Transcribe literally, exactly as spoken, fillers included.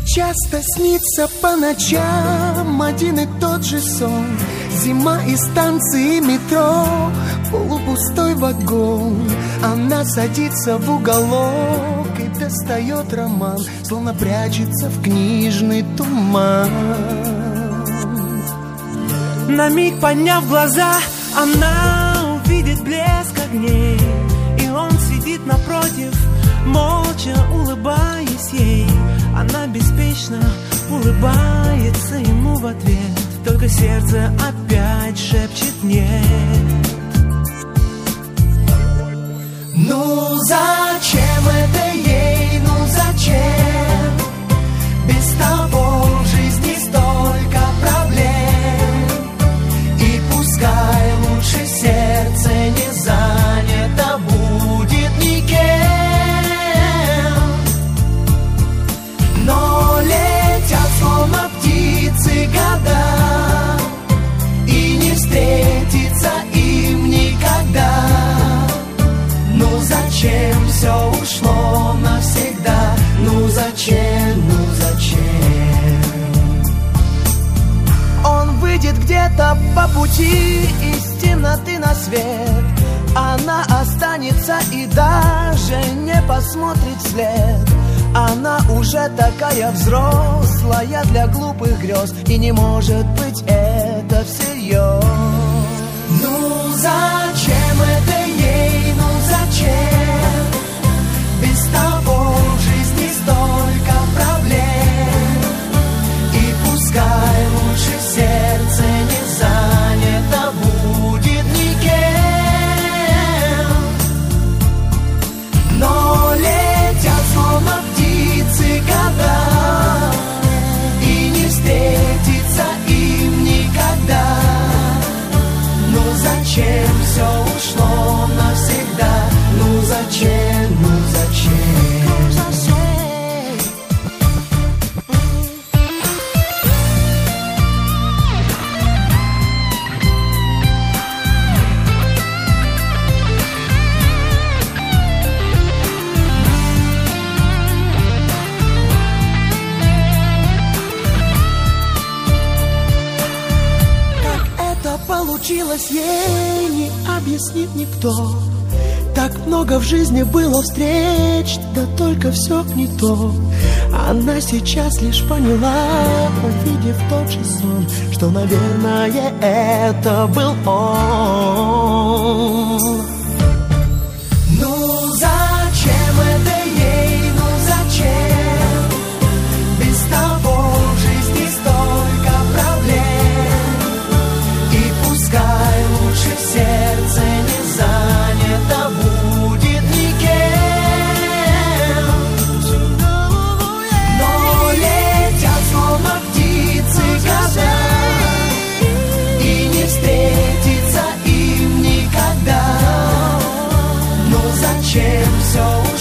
часто снится по ночам один и тот же сон. Зима и станции метро, полупустой вагон. Она садится в уголок и достает роман, словно прячется в книжный туман. На миг подняв глаза, она увидит блеск огней, и он сидит напротив, молча улыбаясь ей. Она беспечно улыбается ему в ответ, только сердце опять шепчет нет. Ну зачем это ей, ну зачем? Без того в жизни столько проблем. И пускай лучше сердце не занято будет никем. Но летят словно птицы года, и не встретится им никогда. Ну зачем все ушло навсегда? Ну зачем, ну зачем? Он выйдет где-то по пути из темноты на свет. Она останется и даже не посмотрит вслед. Она уже такая взрослая для глупых грез, и не может быть это всерьез. Ну зачем это ей, ну зачем? Без того в жизни столько проблем. И пускай лучше сердце не занято будет никем. Но летят словно птицы года, и не встретится им никогда. Ну зачем все ушло навсегда? Ну зачем, ну зачем? Получилось, ей не объяснит никто. Так много в жизни было встреч, да только все не то. Она сейчас лишь поняла, увидев тот же сон, что, наверное, это был он. Ну зачем это ей, ну зачем? Без того в жизни столько проблем. Пускай лучше сердце не занято будет никем. Но летят словно птицы года, и не встретится им никогда. Но зачем все